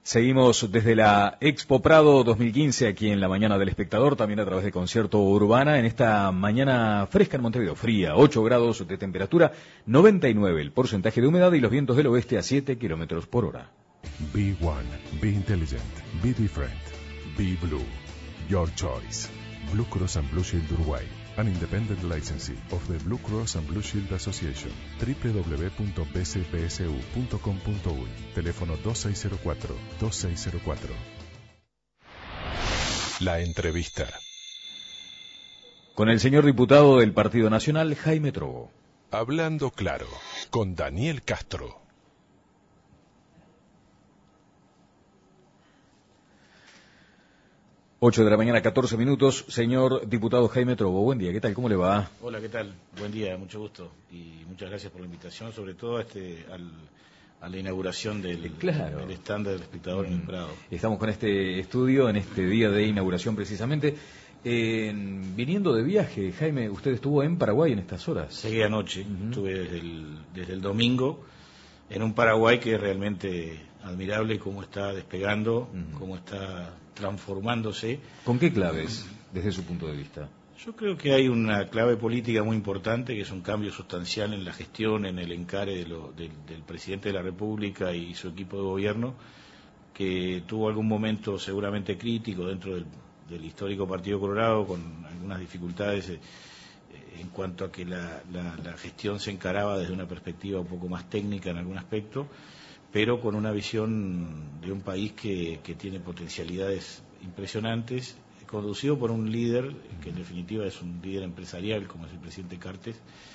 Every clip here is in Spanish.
Seguimos desde la Expo Prado 2015 aquí en la mañana del Espectador, también a través de Concierto Urbana, en esta mañana fresca en Montevideo, fría, 8 grados de temperatura, 99 el porcentaje de humedad y los vientos del oeste a 7 kilómetros por hora. Be one, be intelligent, be different, be blue. Your choice. Blue Cross and Blue Shield Uruguay, an independent licensee of the Blue Cross and Blue Shield Association. www.bcpsu.com.uy. Teléfono 2604-2604. La entrevista. Con el señor diputado del Partido Nacional, Jaime Trovo. Hablando claro, con Daniel Castro. 8 de la mañana, 14 minutos. Señor diputado Jaime Trovo, buen día, ¿qué tal? ¿Cómo le va? Hola, ¿qué tal? Buen día, mucho gusto. Y muchas gracias por la invitación, sobre todo a la inauguración del stand del Espectador en el Prado. Estamos con este estudio en este día de inauguración precisamente. Viniendo de viaje, Jaime, usted estuvo en Paraguay en estas horas. Llegué anoche, estuve desde el domingo en un Paraguay que es realmente admirable cómo está despegando, cómo está transformándose. ¿Con qué claves, desde su punto de vista? Yo creo que hay una clave política muy importante, que es un cambio sustancial en la gestión, en el encare del presidente de la República y su equipo de gobierno, que tuvo algún momento seguramente crítico dentro del histórico Partido Colorado, con algunas dificultades en cuanto a que la gestión se encaraba desde una perspectiva un poco más técnica en algún aspecto, pero con una visión de un país que tiene potencialidades impresionantes, conducido por un líder, que en definitiva es un líder empresarial, como es el presidente Cartes,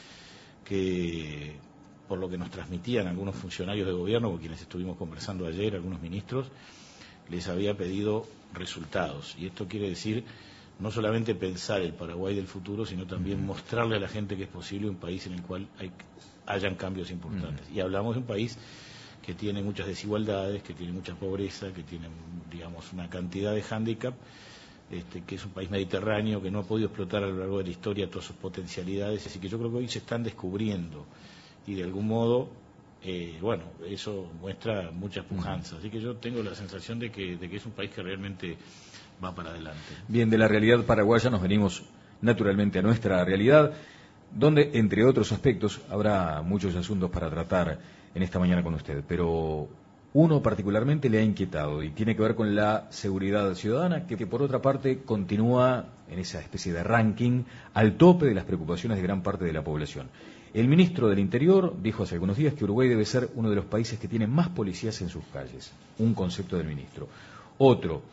que por lo que nos transmitían algunos funcionarios de gobierno, con quienes estuvimos conversando ayer, algunos ministros, les había pedido resultados. Y esto quiere decir no solamente pensar el Paraguay del futuro, sino también mostrarle a la gente que es posible un país en el cual hayan cambios importantes. Y hablamos de un país que tiene muchas desigualdades, que tiene mucha pobreza, que tiene, digamos, una cantidad de hándicap, que es un país mediterráneo que no ha podido explotar a lo largo de la historia todas sus potencialidades, así que yo creo que hoy se están descubriendo y de algún modo, bueno, eso muestra muchas pujanzas, así que yo tengo la sensación de que es un país que realmente va para adelante. Bien, de la realidad paraguaya nos venimos naturalmente a nuestra realidad, donde, entre otros aspectos, habrá muchos asuntos para tratar en esta mañana con usted, pero uno particularmente le ha inquietado y tiene que ver con la seguridad ciudadana, que por otra parte continúa en esa especie de ranking al tope de las preocupaciones de gran parte de la población. El ministro del Interior dijo hace algunos días que Uruguay debe ser uno de los países que tiene más policías en sus calles, un concepto del ministro. Otro,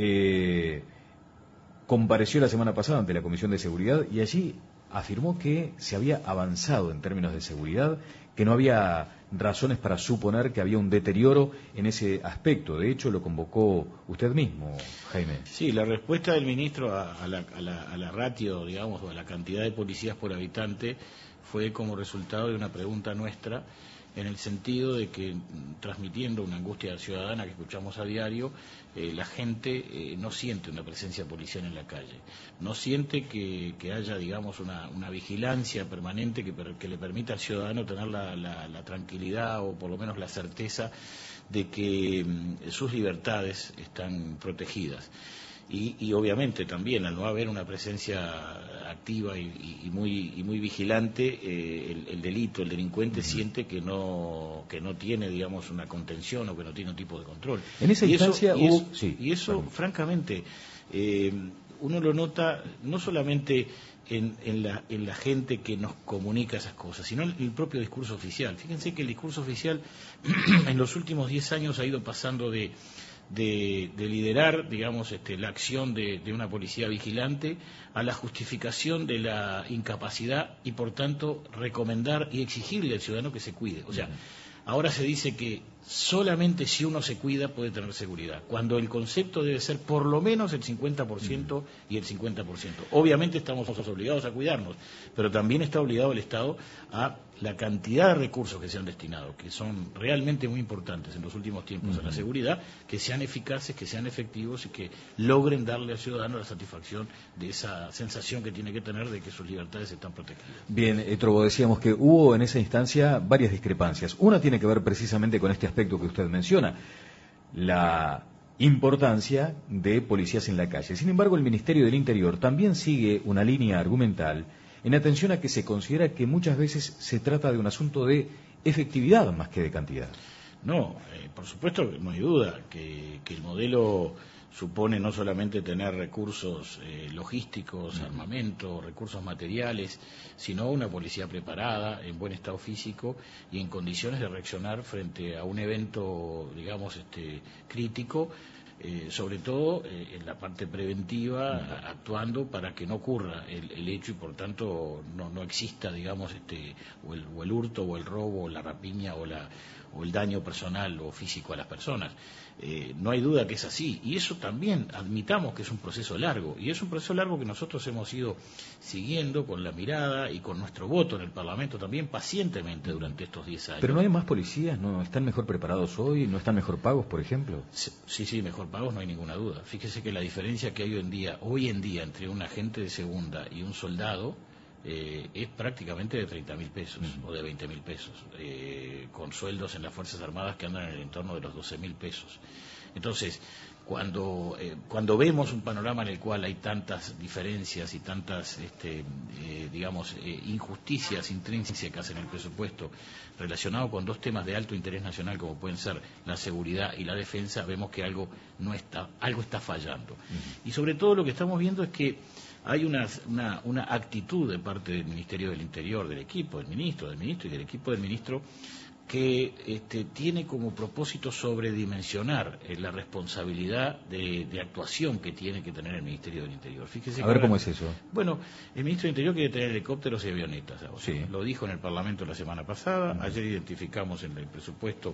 compareció la semana pasada ante la Comisión de Seguridad y allí afirmó que se había avanzado en términos de seguridad, que no había razones para suponer que había un deterioro en ese aspecto. De hecho, lo convocó usted mismo, Jaime. Sí, la respuesta del ministro a la ratio, digamos, o a la cantidad de policías por habitante fue como resultado de una pregunta nuestra, en el sentido de que, transmitiendo una angustia ciudadana que escuchamos a diario, la gente no siente una presencia policial en la calle, no siente que haya, digamos, una vigilancia permanente que le permita al ciudadano tener la tranquilidad o por lo menos la certeza de que sus libertades están protegidas. Y obviamente también, al no haber una presencia activa y muy vigilante, el delito, el delincuente siente que no tiene, digamos, una contención o que no tiene un tipo de control. En esa instancia eso, francamente, uno lo nota no solamente en la gente que nos comunica esas cosas, sino en el propio discurso oficial. Fíjense que el discurso oficial en los últimos 10 años ha ido pasando de liderar, digamos, la acción de una policía vigilante a la justificación de la incapacidad y, por tanto, recomendar y exigirle al ciudadano que se cuide. O sea, ahora se dice que solamente si uno se cuida puede tener seguridad, cuando el concepto debe ser por lo menos el 50% y el 50%. Obviamente estamos obligados a cuidarnos, pero también está obligado el Estado a la cantidad de recursos que se han destinado, que son realmente muy importantes en los últimos tiempos a la seguridad, que sean eficaces, que sean efectivos y que logren darle al ciudadano la satisfacción de esa sensación que tiene que tener de que sus libertades están protegidas. Bien, Trovo, decíamos que hubo en esa instancia varias discrepancias. Una tiene que ver precisamente con este aspecto que usted menciona. la importancia de policías en la calle. Sin embargo, el Ministerio del Interior también sigue una línea argumental en atención a que se considera que muchas veces se trata de un asunto de efectividad más que de cantidad. No, por supuesto no hay duda que el modelo supone no solamente tener recursos logísticos, armamento, recursos materiales, sino una policía preparada, en buen estado físico y en condiciones de reaccionar frente a un evento, digamos, crítico, sobre todo en la parte preventiva, actuando para que no ocurra el hecho y por tanto no exista, digamos, o el hurto o el robo o la rapiña o el daño personal o físico a las personas. No hay duda que es así, y eso también admitamos que es un proceso largo, y es un proceso largo que nosotros hemos ido siguiendo con la mirada y con nuestro voto en el Parlamento también pacientemente durante estos 10 años. ¿Pero no hay más policías? ¿No están mejor preparados hoy? ¿No están mejor pagos, por ejemplo? Sí, mejor pagos no hay ninguna duda. Fíjese que la diferencia que hay hoy en día entre un agente de segunda y un soldado es prácticamente de 30.000 pesos o de 20.000 pesos, con sueldos en las Fuerzas Armadas que andan en el entorno de los 12.000 pesos. Entonces, cuando vemos un panorama en el cual hay tantas diferencias y tantas, injusticias intrínsecas en el presupuesto relacionado con dos temas de alto interés nacional como pueden ser la seguridad y la defensa, vemos que algo está fallando. Y sobre todo lo que estamos viendo es que hay una actitud de parte del Ministerio del Interior, del equipo del ministro y del equipo del ministro, que tiene como propósito sobredimensionar la responsabilidad de actuación que tiene que tener el Ministerio del Interior. Fíjese a ver cómo es eso. Bueno, el Ministro del Interior quiere tener helicópteros y avionetas ahora. Sí. Lo dijo en el Parlamento la semana pasada. Ayer identificamos en el presupuesto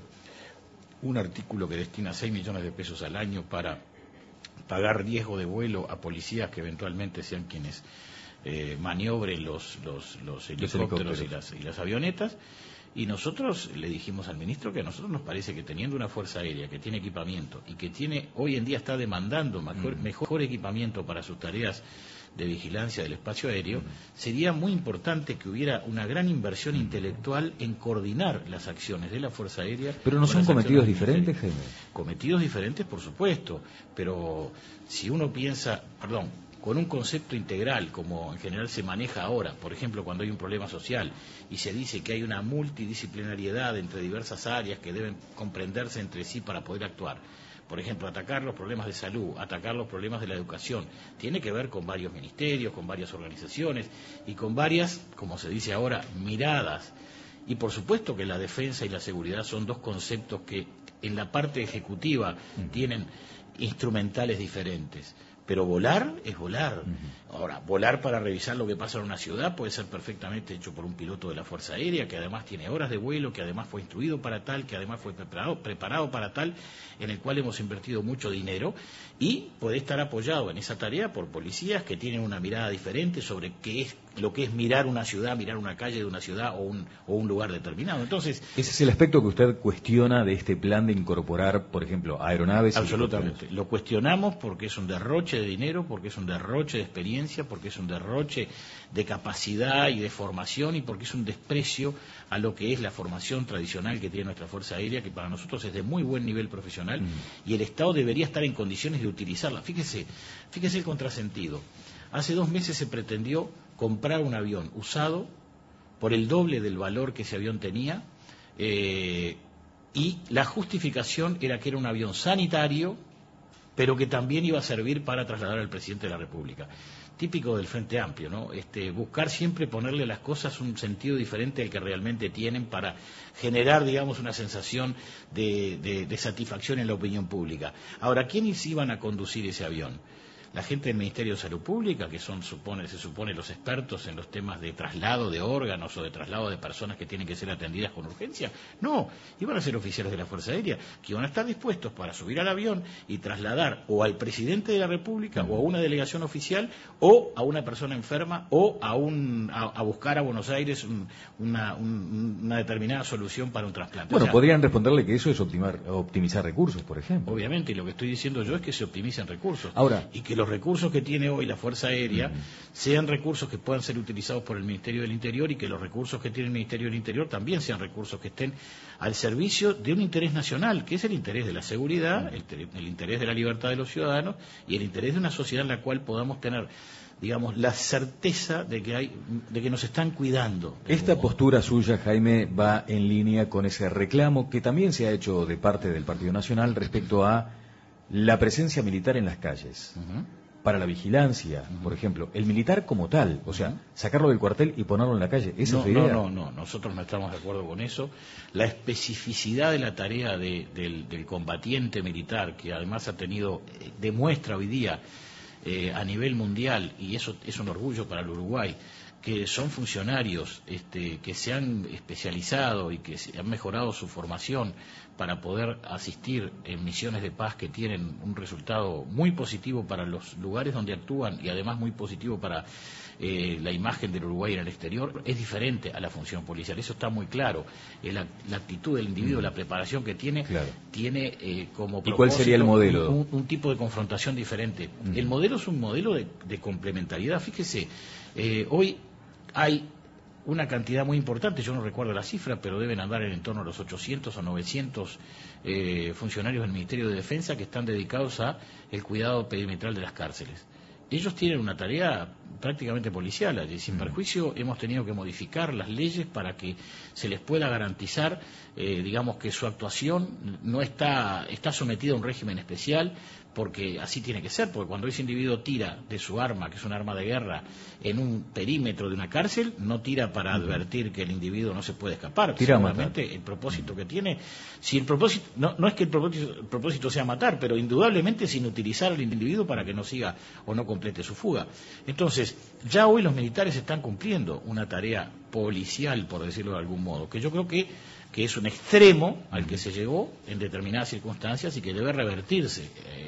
un artículo que destina 6 millones de pesos al año para pagar riesgo de vuelo a policías que eventualmente sean quienes maniobren los helicópteros y las avionetas. Y nosotros le dijimos al ministro que a nosotros nos parece que teniendo una fuerza aérea que tiene equipamiento y que hoy en día está demandando mejor equipamiento para sus tareas de vigilancia del espacio aéreo, sería muy importante que hubiera una gran inversión intelectual en coordinar las acciones de la Fuerza Aérea. ¿Pero no son cometidos diferentes, Jaime? Cometidos diferentes, por supuesto, pero si uno piensa, con un concepto integral, como en general se maneja ahora, por ejemplo, cuando hay un problema social y se dice que hay una multidisciplinariedad entre diversas áreas que deben comprenderse entre sí para poder actuar. Por ejemplo, atacar los problemas de salud, atacar los problemas de la educación, tiene que ver con varios ministerios, con varias organizaciones y con varias, como se dice ahora, miradas. Y por supuesto que la defensa y la seguridad son dos conceptos que en la parte ejecutiva tienen instrumentales diferentes. Pero volar es volar. Ahora, volar para revisar lo que pasa en una ciudad puede ser perfectamente hecho por un piloto de la Fuerza Aérea, que además tiene horas de vuelo, que además fue instruido para tal, que además fue preparado para tal, en el cual hemos invertido mucho dinero, y puede estar apoyado en esa tarea por policías que tienen una mirada diferente sobre qué es lo que es mirar una ciudad, mirar una calle de una ciudad o un lugar determinado. Entonces, ese es el aspecto que usted cuestiona de este plan de incorporar, por ejemplo, aeronaves. Absolutamente. Lo cuestionamos porque es un derroche de dinero, porque es un derroche de experiencia, porque es un derroche de capacidad y de formación y porque es un desprecio a lo que es la formación tradicional que tiene nuestra Fuerza Aérea, que para nosotros es de muy buen nivel profesional y el Estado debería estar en condiciones de utilizarla. Fíjese el contrasentido. Hace 2 meses se pretendió comprar un avión usado por el doble del valor que ese avión tenía y la justificación era que era un avión sanitario, pero que también iba a servir para trasladar al presidente de la República. Típico del Frente Amplio, ¿no? Buscar siempre ponerle a las cosas un sentido diferente al que realmente tienen para generar, digamos, una sensación de satisfacción en la opinión pública. Ahora, ¿quiénes iban a conducir ese avión? La gente del Ministerio de Salud Pública, que se supone los expertos en los temas de traslado de órganos o de traslado de personas que tienen que ser atendidas con urgencia. No, iban a ser oficiales de la Fuerza Aérea, que iban a estar dispuestos para subir al avión y trasladar o al presidente de la República o a una delegación oficial o a una persona enferma o a buscar a Buenos Aires una determinada solución para un trasplante. Bueno, podrían responderle que eso es optimizar recursos, por ejemplo. Obviamente, y lo que estoy diciendo yo es que se optimicen recursos. Ahora, y que los recursos que tiene hoy la Fuerza Aérea sean recursos que puedan ser utilizados por el Ministerio del Interior y que los recursos que tiene el Ministerio del Interior también sean recursos que estén al servicio de un interés nacional, que es el interés de la seguridad, el interés de la libertad de los ciudadanos y el interés de una sociedad en la cual podamos tener, digamos, la certeza de que nos están cuidando. Esta postura suya, Jaime, va en línea con ese reclamo que también se ha hecho de parte del Partido Nacional respecto a la presencia militar en las calles. Para la vigilancia, por ejemplo, el militar como tal, o sea, sacarlo del cuartel y ponerlo en la calle, ¿esa es su idea? No, nosotros no estamos de acuerdo con eso. La especificidad de la tarea del combatiente militar, que además demuestra hoy día a nivel mundial, y eso es un orgullo para el Uruguay, que son funcionarios que se han especializado y que han mejorado su formación para poder asistir en misiones de paz que tienen un resultado muy positivo para los lugares donde actúan y además muy positivo para la imagen del Uruguay en el exterior, es diferente a la función policial. Eso está muy claro. La actitud del individuo, la preparación que tiene, tiene como propósito. ¿Y cuál sería el modelo? Un tipo de confrontación diferente. El modelo es un modelo de complementariedad. Fíjese, hoy hay una cantidad muy importante, yo no recuerdo la cifra, pero deben andar en torno a los 800 o 900 funcionarios del Ministerio de Defensa que están dedicados a el cuidado perimetral de las cárceles. Ellos tienen una tarea prácticamente policial, y sin perjuicio hemos tenido que modificar las leyes para que se les pueda garantizar, digamos, que su actuación no está sometida a un régimen especial, porque así tiene que ser, porque cuando ese individuo tira de su arma, que es un arma de guerra, en un perímetro de una cárcel, no tira para advertir que el individuo no se puede escapar. Seguramente el propósito que tiene, si el propósito, no es que el propósito sea matar, pero indudablemente sin utilizar al individuo para que no siga o no complete su fuga. Entonces, ya hoy los militares están cumpliendo una tarea policial, por decirlo de algún modo, que yo creo que es un extremo al que se llegó en determinadas circunstancias y que debe revertirse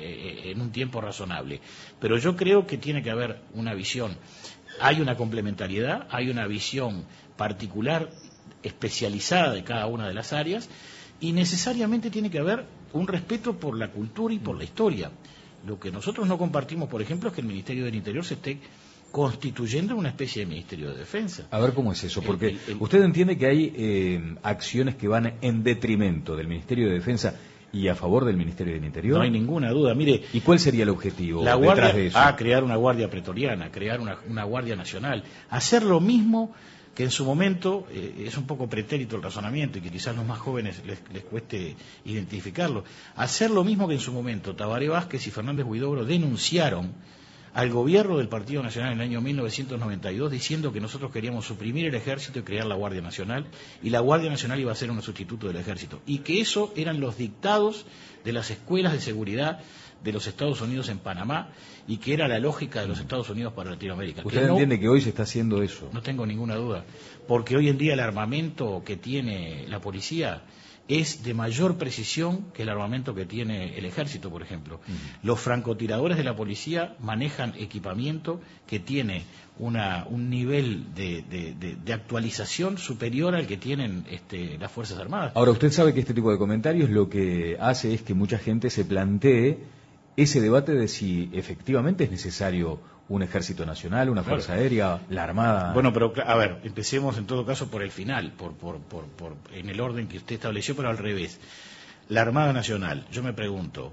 en un tiempo razonable. Pero yo creo que tiene que haber una visión, hay una complementariedad, hay una visión particular, especializada de cada una de las áreas, y necesariamente tiene que haber un respeto por la cultura y por la historia. Lo que nosotros no compartimos, por ejemplo, es que el Ministerio del Interior se esté constituyendo una especie de Ministerio de Defensa. A ver cómo es eso, porque usted entiende que hay acciones que van en detrimento del Ministerio de Defensa y a favor del Ministerio del Interior. No hay ninguna duda, mire. ¿Y cuál sería el objetivo detrás de eso? Crear una guardia pretoriana, crear una guardia nacional, hacer lo mismo que en su momento, es un poco pretérito el razonamiento y que quizás los más jóvenes les cueste identificarlo, hacer lo mismo que en su momento Tabaré Vázquez y Fernández Huidobro denunciaron al gobierno del Partido Nacional en el año 1992 diciendo que nosotros queríamos suprimir el ejército y crear la Guardia Nacional, y la Guardia Nacional iba a ser un sustituto del ejército, y que eso eran los dictados de las escuelas de seguridad de los Estados Unidos en Panamá, y que era la lógica de los Estados Unidos para Latinoamérica. ¿Usted entiende que hoy se está haciendo eso? No tengo ninguna duda, porque hoy en día el armamento que tiene la policía es de mayor precisión que el armamento que tiene el ejército, por ejemplo. Los francotiradores de la policía manejan equipamiento que tiene un nivel de actualización superior al que tienen las Fuerzas Armadas. Ahora, usted sabe que este tipo de comentarios lo que hace es que mucha gente se plantee ese debate de si efectivamente es necesario un ejército nacional, una fuerza aérea, la armada. Bueno, pero a ver, empecemos en todo caso por el final, en el orden que usted estableció, pero al revés. La Armada Nacional, yo me pregunto,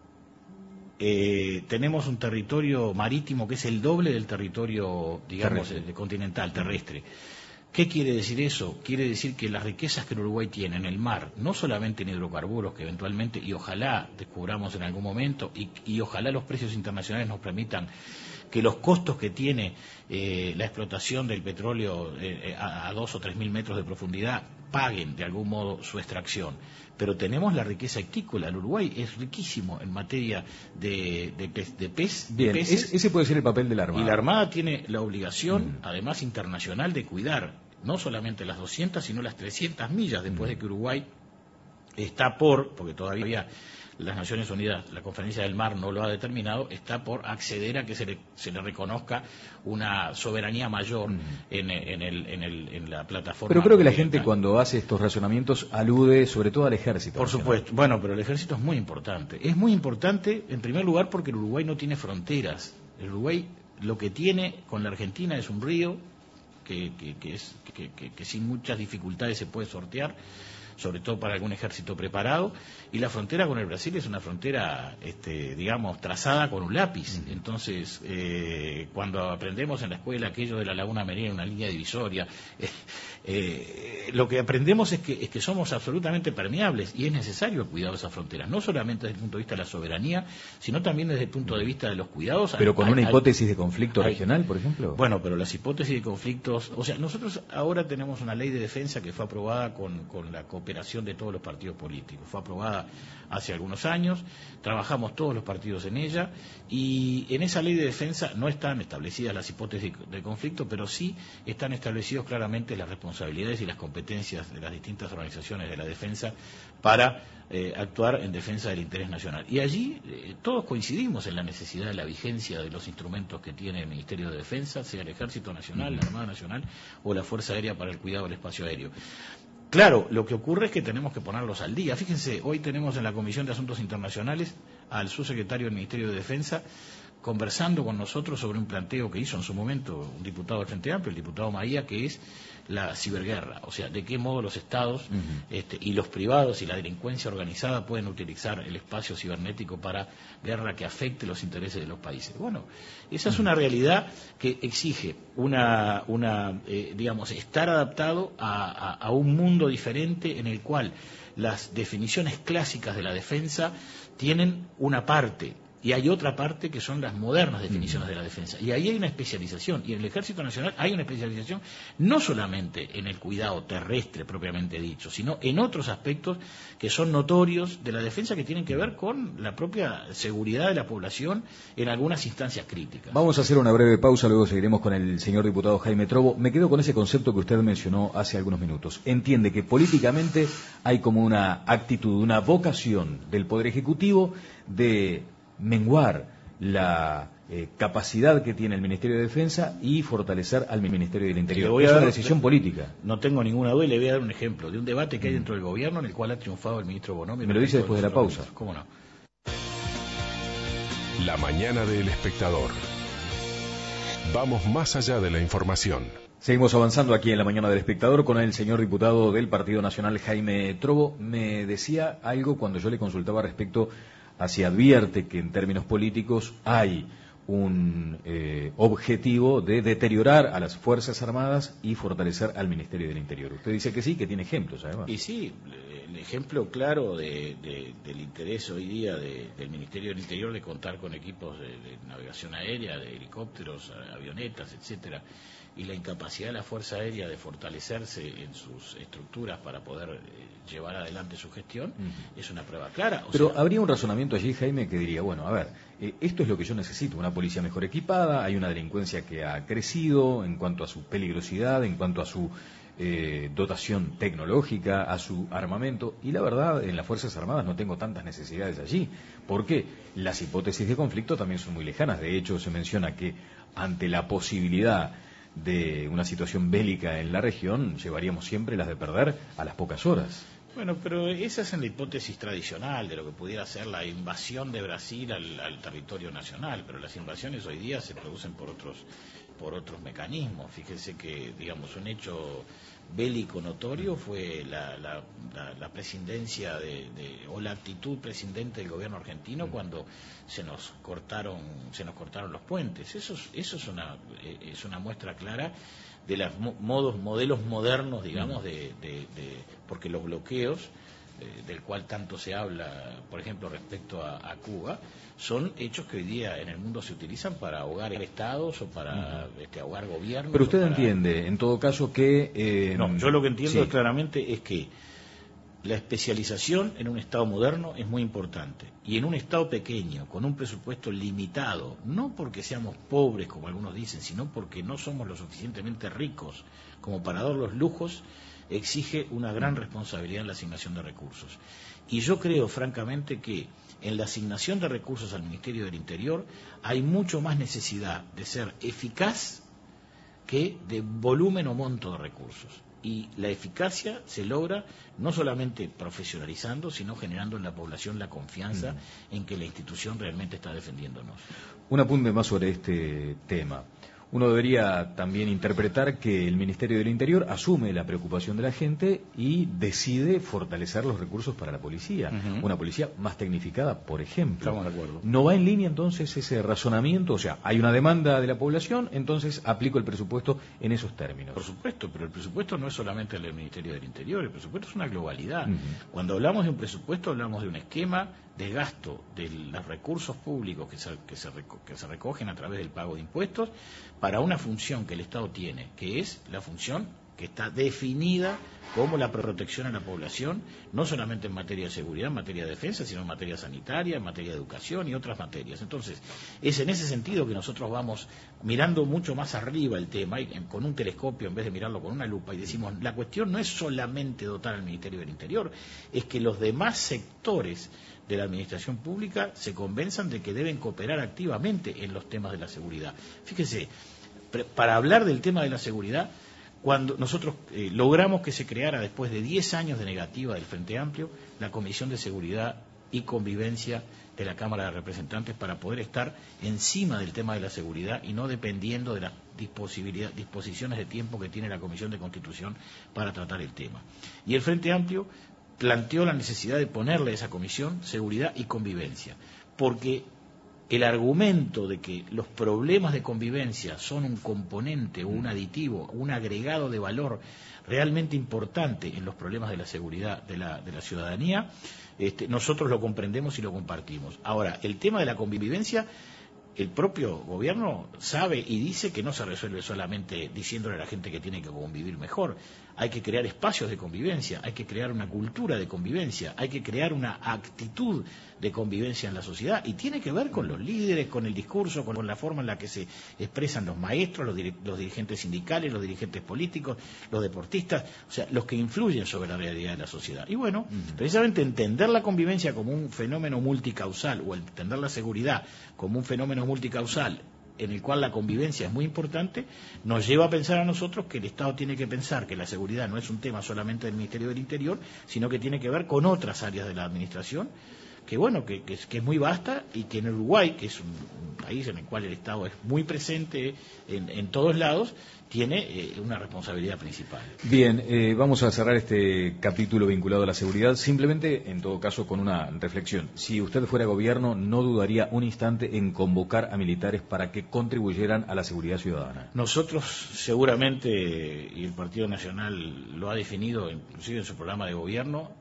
tenemos un territorio marítimo que es el doble del territorio, digamos, continental, terrestre. ¿Qué quiere decir eso? Quiere decir que las riquezas que el Uruguay tiene en el mar, no solamente en hidrocarburos, que eventualmente, y ojalá descubramos en algún momento, y ojalá los precios internacionales nos permitan que los costos que tiene la explotación del petróleo a 2 o 3 mil metros de profundidad paguen de algún modo su extracción. Pero tenemos la riqueza ictícola. El Uruguay es riquísimo en materia de peces. Bien, ese puede ser el papel de la Armada. Y la Armada tiene la obligación, además internacional, de cuidar no solamente las 200, sino las 300 millas después de que Uruguay está porque todavía las Naciones Unidas, la Conferencia del Mar no lo ha determinado, está por acceder a que se le reconozca una soberanía mayor en la plataforma. Pero creo que la gente cuando hace estos razonamientos alude sobre todo al ejército. Por supuesto. Bueno, pero el ejército es muy importante. Es muy importante, en primer lugar, porque el Uruguay no tiene fronteras. El Uruguay lo que tiene con la Argentina es un río que sin muchas dificultades se puede sortear, sobre todo para algún ejército preparado, y la frontera con el Brasil es una frontera, digamos, trazada con un lápiz. Entonces, cuando aprendemos en la escuela aquello de la Laguna Merena, una línea divisoria, lo que aprendemos es que somos absolutamente permeables, y es necesario el cuidado de esas fronteras, no solamente desde el punto de vista de la soberanía, sino también desde el punto de vista de los cuidados. Pero con una hipótesis de conflicto regional, por ejemplo. Bueno, pero las hipótesis de conflictos, o sea, nosotros ahora tenemos una ley de defensa que fue aprobada con la cooperación de todos los partidos políticos. Fue aprobada hace algunos años, trabajamos todos los partidos en ella, y en esa ley de defensa no están establecidas las hipótesis de conflicto, pero sí están establecidos claramente las responsabilidades y las competencias de las distintas organizaciones de la defensa para actuar en defensa del interés nacional. Y allí todos coincidimos en la necesidad de la vigencia de los instrumentos que tiene el Ministerio de Defensa, sea el Ejército Nacional, la Armada Nacional o la Fuerza Aérea para el cuidado del espacio aéreo. Claro, lo que ocurre es que tenemos que ponerlos al día. Fíjense, hoy tenemos en la Comisión de Asuntos Internacionales al subsecretario del Ministerio de Defensa conversando con nosotros sobre un planteo que hizo en su momento un diputado del Frente Amplio, el diputado Maía, que es la ciberguerra, o sea, de qué modo los estados y los privados y la delincuencia organizada pueden utilizar el espacio cibernético para guerra que afecte los intereses de los países. Bueno, esa es una realidad que exige digamos, estar adaptado a un mundo diferente en el cual las definiciones clásicas de la defensa tienen una parte, y hay otra parte que son las modernas definiciones de la defensa. Y ahí hay una especialización. Y en el Ejército Nacional hay una especialización no solamente en el cuidado terrestre propiamente dicho, sino en otros aspectos que son notorios de la defensa, que tienen que ver con la propia seguridad de la población en algunas instancias críticas. Vamos a hacer una breve pausa, luego seguiremos con el señor diputado Jaime Trobo. Me quedo con ese concepto que usted mencionó hace algunos minutos. Entiende que políticamente hay como una actitud, una vocación del Poder Ejecutivo de menguar la capacidad que tiene el Ministerio de Defensa y fortalecer al Ministerio del Interior. Es una decisión política. No tengo ninguna duda, y le voy a dar un ejemplo de un debate que hay dentro del gobierno en el cual ha triunfado el ministro Bonomi. Me lo dice después de la pausa. ¿Cómo no? La mañana del Espectador. Vamos más allá de la información. Seguimos avanzando aquí en la mañana del Espectador con el señor diputado del Partido Nacional, Jaime Trobo. Me decía algo cuando yo le consultaba respecto a si advierte que en términos políticos hay un objetivo de deteriorar a las Fuerzas Armadas y fortalecer al Ministerio del Interior. Usted dice que sí, que tiene ejemplos además. Y sí, el ejemplo claro del interés hoy día del Ministerio del Interior de contar con equipos de navegación aérea, de helicópteros, avionetas, etcétera, y la incapacidad de la Fuerza Aérea de fortalecerse en sus estructuras para poder llevar adelante su gestión, es una prueba clara. Pero habría un razonamiento allí, Jaime, que diría, bueno, a ver, esto es lo que yo necesito, una policía mejor equipada, hay una delincuencia que ha crecido en cuanto a su peligrosidad, en cuanto a su dotación tecnológica, a su armamento, y la verdad, en las Fuerzas Armadas no tengo tantas necesidades allí, porque las hipótesis de conflicto también son muy lejanas. De hecho, se menciona que ante la posibilidad de una situación bélica en la región, llevaríamos siempre las de perder a las pocas horas. Bueno, pero esa es en la hipótesis tradicional de lo que pudiera ser la invasión de Brasil al territorio nacional, pero las invasiones hoy día se producen por otros mecanismos. Fíjese que, digamos, un hecho bélico notorio fue la presidencia o la actitud presidente del gobierno argentino cuando se nos cortaron los puentes. Eso es una muestra clara de los modelos modernos, digamos, porque los bloqueos del cual tanto se habla, por ejemplo, respecto a Cuba, son hechos que hoy día en el mundo se utilizan para ahogar estados o para ahogar gobiernos. Pero usted entiende, en todo caso, que... No, yo lo que entiendo claramente es que la especialización en un Estado moderno es muy importante. Y en un Estado pequeño, con un presupuesto limitado, no porque seamos pobres, como algunos dicen, sino porque no somos lo suficientemente ricos como para dar los lujos, exige una gran responsabilidad en la asignación de recursos. Y yo creo, francamente, que en la asignación de recursos al Ministerio del Interior hay mucho más necesidad de ser eficaz que de volumen o monto de recursos. Y la eficacia se logra no solamente profesionalizando, sino generando en la población la confianza en que la institución realmente está defendiéndonos. Un apunte más sobre este tema. Uno debería también interpretar que el Ministerio del Interior asume la preocupación de la gente y decide fortalecer los recursos para la policía. Una policía más tecnificada, por ejemplo. Estamos de acuerdo. ¿No va en línea entonces ese razonamiento? O sea, hay una demanda de la población, entonces aplico el presupuesto en esos términos. Por supuesto, pero el presupuesto no es solamente el del Ministerio del Interior, el presupuesto es una globalidad. Cuando hablamos de un presupuesto, hablamos de un esquema de gasto de los recursos públicos que se recogen a través del pago de impuestos para una función que el Estado tiene, que es la función que está definida como la protección a la población, no solamente en materia de seguridad, en materia de defensa, sino en materia sanitaria, en materia de educación y otras materias. Entonces, es en ese sentido que nosotros vamos mirando mucho más arriba el tema, y con un telescopio en vez de mirarlo con una lupa, y decimos, la cuestión no es solamente dotar al Ministerio del Interior, es que los demás sectores de la administración pública se convenzan de que deben cooperar activamente en los temas de la seguridad. Fíjese, para hablar del tema de la seguridad, cuando nosotros logramos que se creara, después de 10 años de negativa del Frente Amplio, la Comisión de Seguridad y Convivencia de la Cámara de Representantes para poder estar encima del tema de la seguridad y no dependiendo de las disposiciones de tiempo que tiene la Comisión de Constitución para tratar el tema. Y el Frente Amplio planteó la necesidad de ponerle a esa comisión seguridad y convivencia, porque el argumento de que los problemas de convivencia son un componente o un aditivo, un agregado de valor realmente importante en los problemas de la seguridad de la ciudadanía, nosotros lo comprendemos y lo compartimos. Ahora, el tema de la convivencia, el propio gobierno sabe y dice que no se resuelve solamente diciéndole a la gente que tiene que convivir mejor. Hay que crear espacios de convivencia, hay que crear una cultura de convivencia, hay que crear una actitud de convivencia en la sociedad, y tiene que ver con los líderes, con el discurso, con la forma en la que se expresan los maestros, los dirigentes sindicales, los dirigentes políticos, los deportistas, o sea, los que influyen sobre la realidad de la sociedad. Y bueno, precisamente entender la convivencia como un fenómeno multicausal, o entender la seguridad como un fenómeno multicausal, en el cual la convivencia es muy importante, nos lleva a pensar a nosotros que el Estado tiene que pensar que la seguridad no es un tema solamente del Ministerio del Interior, sino que tiene que ver con otras áreas de la administración, que bueno, que es muy vasta, y que en Uruguay, que es un país en el cual el Estado es muy presente en todos lados, tiene una responsabilidad principal. Bien, vamos a cerrar este capítulo vinculado a la seguridad, simplemente, en todo caso, con una reflexión. Si usted fuera gobierno, ¿no dudaría un instante en convocar a militares para que contribuyeran a la seguridad ciudadana? Nosotros seguramente, y el Partido Nacional lo ha definido inclusive en su programa de gobierno,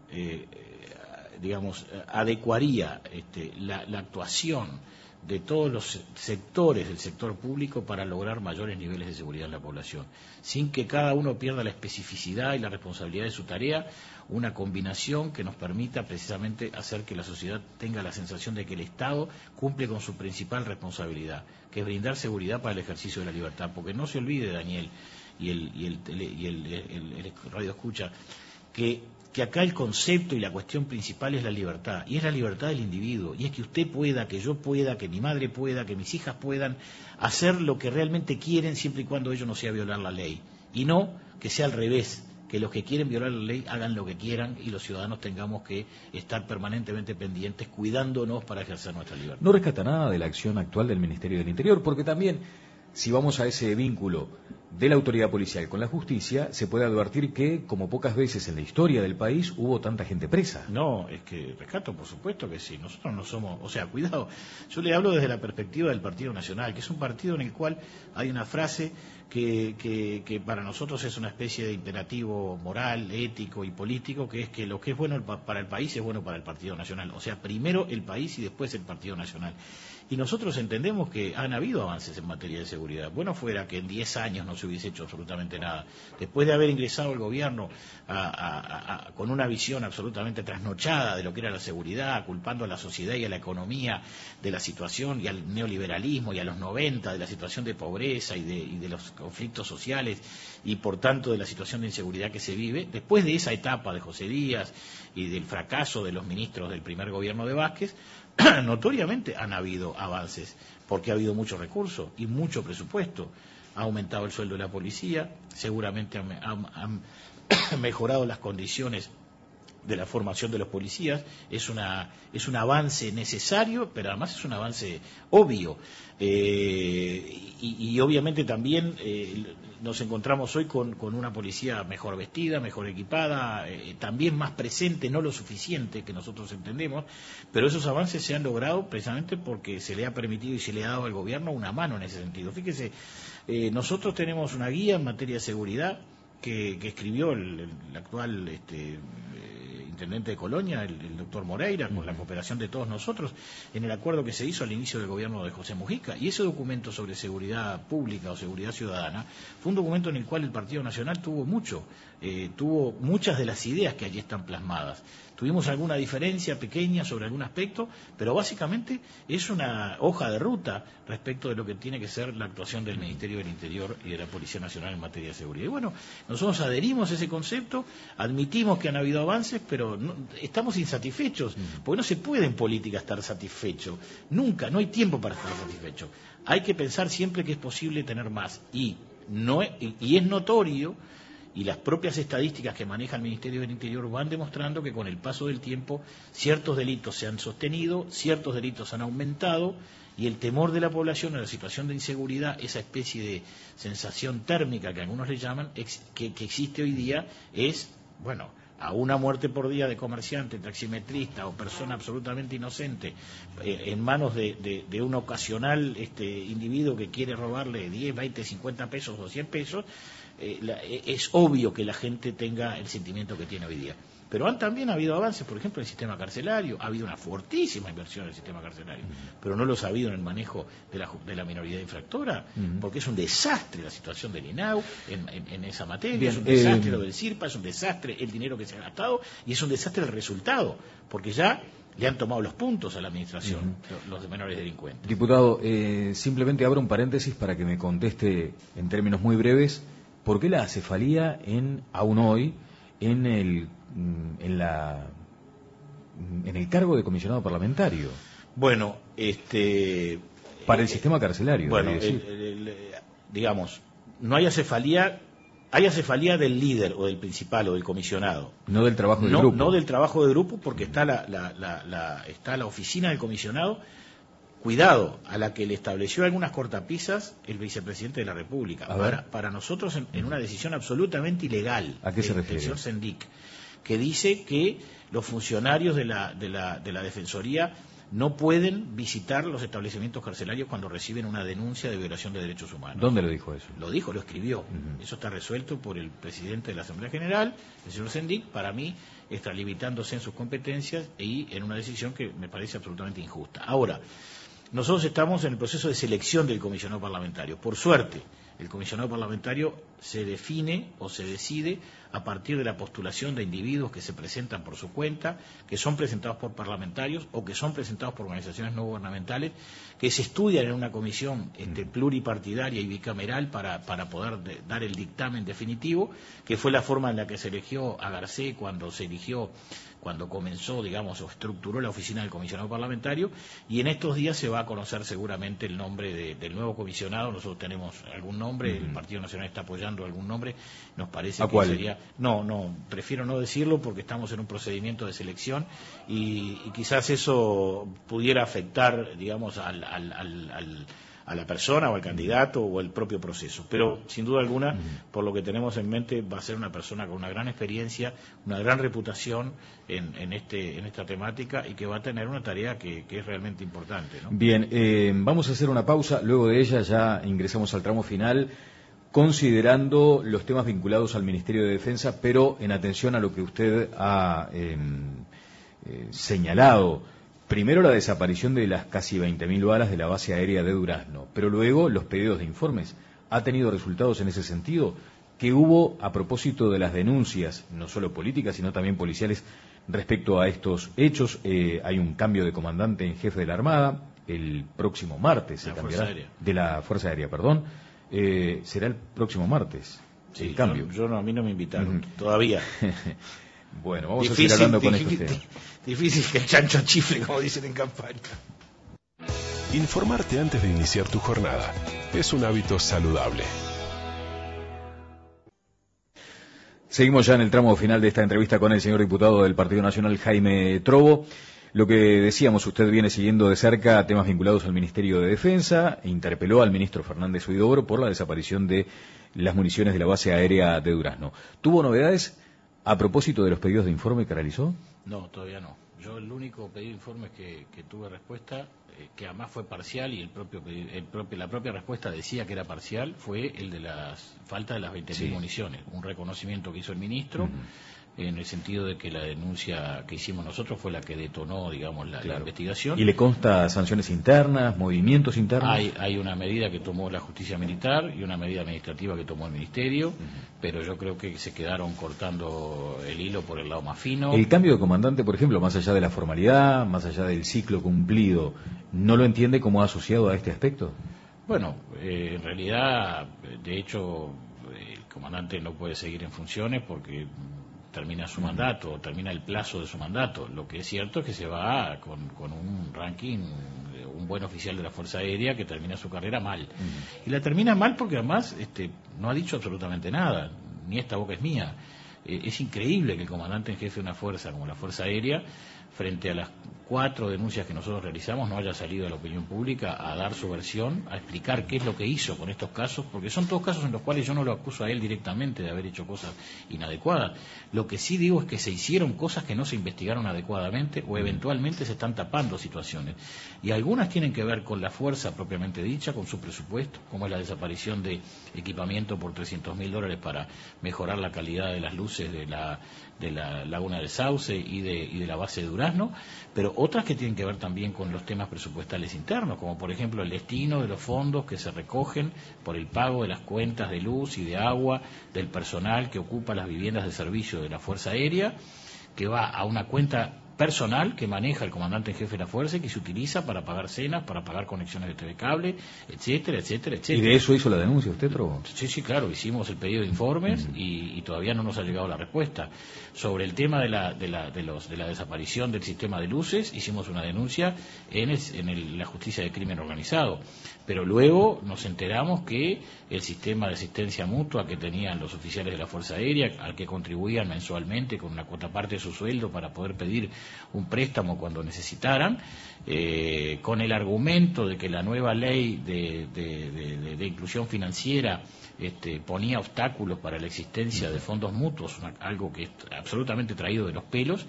adecuaría la actuación de todos los sectores del sector público para lograr mayores niveles de seguridad en la población, sin que cada uno pierda la especificidad y la responsabilidad de su tarea, una combinación que nos permita precisamente hacer que la sociedad tenga la sensación de que el Estado cumple con su principal responsabilidad, que es brindar seguridad para el ejercicio de la libertad, porque no se olvide, Daniel, y el radio escucha, que acá el concepto y la cuestión principal es la libertad, y es la libertad del individuo, y es que usted pueda, que yo pueda, que mi madre pueda, que mis hijas puedan hacer lo que realmente quieren, siempre y cuando ello no sea violar la ley, y no que sea al revés, que los que quieren violar la ley hagan lo que quieran y los ciudadanos tengamos que estar permanentemente pendientes, cuidándonos para ejercer nuestra libertad. No rescata nada de la acción actual del Ministerio del Interior, porque también, si vamos a ese vínculo de la autoridad policial con la justicia, se puede advertir que, como pocas veces en la historia del país, hubo tanta gente presa. No, es que rescato, por supuesto que sí. Nosotros no somos, o sea, cuidado, yo le hablo desde la perspectiva del Partido Nacional, que es un partido en el cual hay una frase que para nosotros es una especie de imperativo moral, ético y político, que es que lo que es bueno para el país es bueno para el Partido Nacional. O sea, primero el país y después el Partido Nacional. Y nosotros entendemos que han habido avances en materia de seguridad. Bueno fuera que en 10 años nosotros se hubiese hecho absolutamente nada. Después de haber ingresado al gobierno con una visión absolutamente trasnochada de lo que era la seguridad, culpando a la sociedad y a la economía de la situación y al neoliberalismo y a los 90 de la situación de pobreza y de los conflictos sociales y por tanto de la situación de inseguridad que se vive, después de esa etapa de José Díaz y del fracaso de los ministros del primer gobierno de Vázquez, notoriamente han habido avances, porque ha habido mucho recurso y mucho presupuesto. Ha aumentado el sueldo de la policía, seguramente han mejorado las condiciones de la formación de los policías, es un avance necesario, pero además es un avance obvio. Y obviamente también nos encontramos hoy con una policía mejor vestida, mejor equipada, también más presente, no lo suficiente que nosotros entendemos, pero esos avances se han logrado precisamente porque se le ha permitido y se le ha dado al gobierno una mano en ese sentido. Fíjese, nosotros tenemos una guía en materia de seguridad que escribió el actual intendente de Colonia, el doctor Moreira, con la cooperación de todos nosotros, en el acuerdo que se hizo al inicio del gobierno de José Mujica. Y ese documento sobre seguridad pública o seguridad ciudadana fue un documento en el cual el Partido Nacional tuvo muchas de las ideas que allí están plasmadas. Tuvimos alguna diferencia pequeña sobre algún aspecto, pero básicamente es una hoja de ruta respecto de lo que tiene que ser la actuación del Ministerio del Interior y de la Policía Nacional en materia de seguridad. Y bueno, nosotros adherimos a ese concepto, admitimos que han habido avances, pero estamos insatisfechos, porque no se puede en política estar satisfecho. Nunca, no hay tiempo para estar satisfecho. Hay que pensar siempre que es posible tener más. Y es notorio, y las propias estadísticas que maneja el Ministerio del Interior van demostrando que con el paso del tiempo ciertos delitos se han sostenido, ciertos delitos han aumentado, y el temor de la población en la situación de inseguridad, esa especie de sensación térmica que algunos le llaman, que existe hoy día, es, bueno, a una muerte por día de comerciante, taximetrista o persona absolutamente inocente en manos de un ocasional individuo que quiere robarle 10, 20, 50 pesos o 100 pesos, es obvio que la gente tenga el sentimiento que tiene hoy día. Pero también ha habido avances, por ejemplo, en el sistema carcelario, ha habido una fortísima inversión en el sistema carcelario, pero no los ha habido en el manejo de la minoridad infractora, porque es un desastre la situación del INAU en esa materia. Bien, es un desastre lo del CIRPA, es un desastre el dinero que se ha gastado, y es un desastre el resultado, porque ya le han tomado los puntos a la administración, los menores delincuentes. Diputado, simplemente abro un paréntesis para que me conteste en términos muy breves, ¿por qué la acefalía aún hoy en el cargo de comisionado parlamentario? Bueno, para el sistema carcelario. Bueno, digamos, no hay acefalía. Hay acefalía del líder o del principal o del comisionado. No del trabajo de grupo. No del trabajo de grupo, porque está está la oficina del comisionado, cuidado, a la que le estableció algunas cortapisas el vicepresidente de la República. Para nosotros, en una decisión absolutamente ilegal. ¿A qué se refiere? El señor Sendik, que dice que los funcionarios de la Defensoría no pueden visitar los establecimientos carcelarios cuando reciben una denuncia de violación de derechos humanos. ¿Dónde lo dijo eso? Lo escribió. Eso está resuelto por el presidente de la Asamblea General, el señor Sendik, para mí extralimitándose en sus competencias y en una decisión que me parece absolutamente injusta. Ahora, nosotros estamos en el proceso de selección del comisionado parlamentario. Por suerte, el comisionado parlamentario se define o se decide a partir de la postulación de individuos que se presentan por su cuenta, que son presentados por parlamentarios o que son presentados por organizaciones no gubernamentales, que se estudian en una comisión pluripartidaria y bicameral para poder dar el dictamen definitivo, que fue la forma en la que se eligió a Garcés cuando comenzó, digamos, o estructuró la oficina del comisionado parlamentario, y en estos días se va a conocer seguramente el nombre del nuevo comisionado. Nosotros tenemos algún nombre, el Partido Nacional está apoyando algún nombre, nos parece que sería... No, prefiero no decirlo porque estamos en un procedimiento de selección y quizás eso pudiera afectar, digamos, a la persona o al candidato o el propio proceso. Pero, sin duda alguna, por lo que tenemos en mente, va a ser una persona con una gran experiencia, una gran reputación en esta temática y que va a tener una tarea que es realmente importante, ¿no? Bien, vamos a hacer una pausa, luego de ella ya ingresamos al tramo final, considerando los temas vinculados al Ministerio de Defensa, pero en atención a lo que usted ha señalado. Primero la desaparición de las casi 20.000 balas de la base aérea de Durazno, pero luego los pedidos de informes ¿Ha tenido resultados en ese sentido? ¿Qué hubo a propósito de las denuncias, no solo políticas, sino también policiales, respecto a estos hechos? Hay un cambio de comandante en jefe de la Armada, el próximo martes se cambiará, de la Fuerza Aérea, perdón, será el próximo martes, sí, el cambio. A mí no me invitaron, todavía. Bueno, vamos a seguir hablando con estos temas. Difícil que el chancho chifle, como dicen en campaña. Informarte antes de iniciar tu jornada es un hábito saludable. Seguimos ya en el tramo final de esta entrevista con el señor diputado del Partido Nacional, Jaime Trovo. Lo que decíamos, usted viene siguiendo de cerca temas vinculados al Ministerio de Defensa, interpeló al ministro Fernández Huidobro por la desaparición de las municiones de la base aérea de Durazno. ¿Tuvo novedades a propósito de los pedidos de informe que realizó? No, todavía no. Yo el único pedido de informe que tuve respuesta, que además fue parcial y la propia respuesta decía que era parcial, fue el de la falta de las 20.000 municiones. Un reconocimiento que hizo el ministro, en el sentido de que la denuncia que hicimos nosotros fue la que detonó, digamos, la investigación. ¿Y le consta sanciones internas, movimientos internos? Hay una medida que tomó la justicia militar y una medida administrativa que tomó el ministerio, pero yo creo que se quedaron cortando el hilo por el lado más fino. El cambio de comandante, por ejemplo, más allá de la formalidad, más allá del ciclo cumplido, ¿no lo entiende como asociado a este aspecto? Bueno, en realidad, de hecho, el comandante no puede seguir en funciones porque termina su mandato, termina el plazo de su mandato. Lo que es cierto es que se va con un ranking, un buen oficial de la Fuerza Aérea que termina su carrera mal. Y la termina mal porque además no ha dicho absolutamente nada, ni esta boca es mía. Es increíble que el comandante en jefe de una fuerza como la Fuerza Aérea, frente a las 4 denuncias que nosotros realizamos, no haya salido a la opinión pública a dar su versión, a explicar qué es lo que hizo con estos casos, porque son todos casos en los cuales yo no lo acuso a él directamente de haber hecho cosas inadecuadas. Lo que sí digo es que se hicieron cosas que no se investigaron adecuadamente o eventualmente se están tapando situaciones. Y algunas tienen que ver con la fuerza propiamente dicha, con su presupuesto, como es la desaparición de equipamiento por $300.000 para mejorar la calidad de las luces de la Laguna del Sauce y de la base de Durazno, pero otras que tienen que ver también con los temas presupuestales internos, como por ejemplo el destino de los fondos que se recogen por el pago de las cuentas de luz y de agua del personal que ocupa las viviendas de servicio de la Fuerza Aérea, que va a una cuenta personal que maneja el comandante en jefe de la fuerza y que se utiliza para pagar cenas, para pagar conexiones de TV cable, etcétera, etcétera, etcétera. ¿Y de eso hizo la denuncia usted, Trovo? Sí, claro, hicimos el pedido de informes y todavía no nos ha llegado la respuesta. Sobre el tema de la desaparición del sistema de luces, hicimos una denuncia en la justicia de crimen organizado, pero luego nos enteramos que el sistema de asistencia mutua que tenían los oficiales de la Fuerza Aérea, al que contribuían mensualmente con una cuota parte de su sueldo para poder pedir un préstamo cuando necesitaran, con el argumento de que la nueva ley de inclusión financiera ponía obstáculos para la existencia de fondos mutuos, algo que es absolutamente traído de los pelos,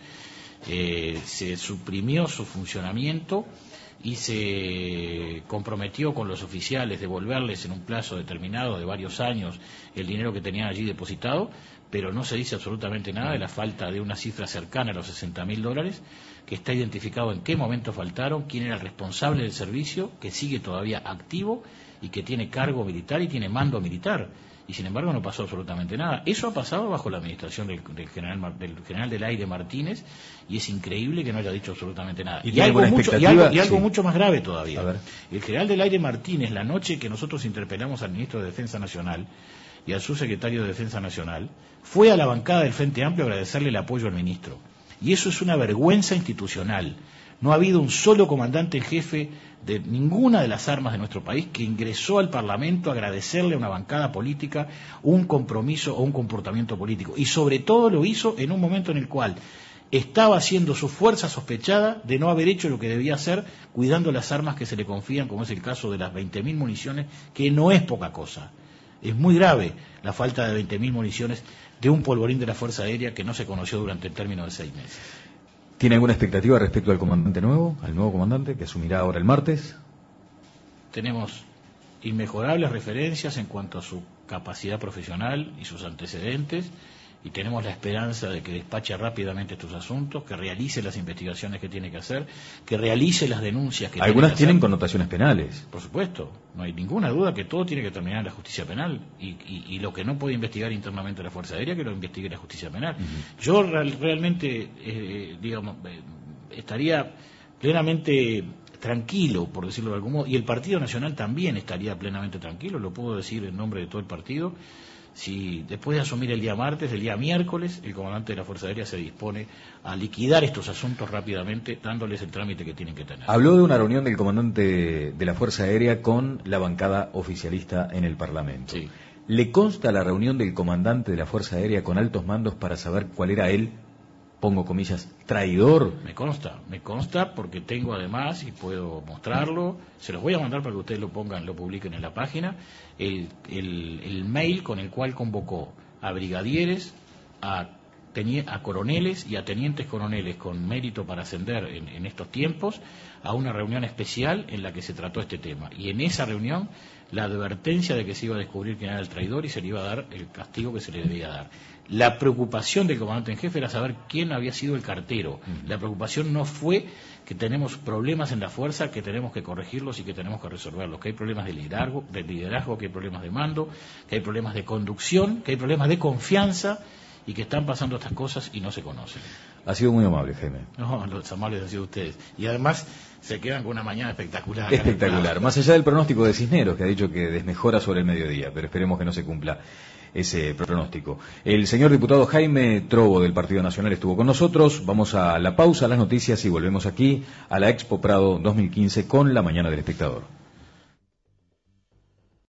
se suprimió su funcionamiento y se comprometió con los oficiales devolverles en un plazo determinado de varios años el dinero que tenían allí depositado, pero no se dice absolutamente nada de la falta de una cifra cercana a los $60.000, que está identificado en qué momento faltaron, quién era el responsable del servicio, que sigue todavía activo y que tiene cargo militar y tiene mando militar. Y sin embargo no pasó absolutamente nada. Eso ha pasado bajo la administración del general del aire Martínez, y es increíble que no haya dicho absolutamente nada. Y algo mucho más grave todavía. El general del aire Martínez, la noche que nosotros interpelamos al ministro de Defensa Nacional y al subsecretario de Defensa Nacional, fue a la bancada del Frente Amplio a agradecerle el apoyo al ministro. Y eso es una vergüenza institucional. No ha habido un solo comandante en jefe de ninguna de las armas de nuestro país que ingresó al Parlamento a agradecerle a una bancada política un compromiso o un comportamiento político. Y sobre todo lo hizo en un momento en el cual estaba siendo su fuerza sospechada de no haber hecho lo que debía hacer, cuidando las armas que se le confían, como es el caso de las 20.000 municiones, que no es poca cosa. Es muy grave la falta de 20.000 municiones de un polvorín de la Fuerza Aérea que no se conoció durante el término de 6 meses. ¿Tiene alguna expectativa respecto al comandante nuevo, al nuevo comandante que asumirá ahora el martes? Tenemos inmejorables referencias en cuanto a su capacidad profesional y sus antecedentes, y tenemos la esperanza de que despache rápidamente estos asuntos, que realice las investigaciones que tiene que hacer, que realice las denuncias que Algunas tiene que tienen hacer. connotaciones penales. Por supuesto, no hay ninguna duda que todo tiene que terminar en la justicia penal, y lo que no puede investigar internamente la Fuerza Aérea, que lo investigue la justicia penal. Yo realmente, estaría plenamente tranquilo, por decirlo de algún modo, y el Partido Nacional también estaría plenamente tranquilo, lo puedo decir en nombre de todo el partido, si después de asumir el día martes, el día miércoles, el comandante de la Fuerza Aérea se dispone a liquidar estos asuntos rápidamente, dándoles el trámite que tienen que tener. Habló de una reunión del comandante de la Fuerza Aérea con la bancada oficialista en el Parlamento. Sí. ¿Le consta la reunión del comandante de la Fuerza Aérea con altos mandos para saber cuál era él, pongo comillas, traidor? Me consta porque tengo además, y puedo mostrarlo, se los voy a mandar para que ustedes lo publiquen en la página, el mail con el cual convocó a brigadieres, a coroneles y a tenientes coroneles con mérito para ascender en estos tiempos a una reunión especial en la que se trató este tema. Y en esa reunión la advertencia de que se iba a descubrir quién era el traidor y se le iba a dar el castigo que se le debía dar. La preocupación del comandante en jefe era saber quién había sido el cartero. La preocupación no fue que tenemos problemas en la fuerza, que tenemos que corregirlos y que tenemos que resolverlos, que hay problemas de liderazgo, que hay problemas de mando, que hay problemas de conducción, que hay problemas de confianza y que están pasando estas cosas y no se conocen. Ha sido muy amable, Jaime. No, los amables han sido ustedes. Y además se quedan con una mañana espectacular. Espectacular. Más allá del pronóstico de Cisneros, que ha dicho que desmejora sobre el mediodía, pero esperemos que no se cumpla ese pronóstico. El señor diputado Jaime Trovo del Partido Nacional estuvo con nosotros. Vamos a la pausa, a las noticias y volvemos aquí a la Expo Prado 2015 con La Mañana del Espectador.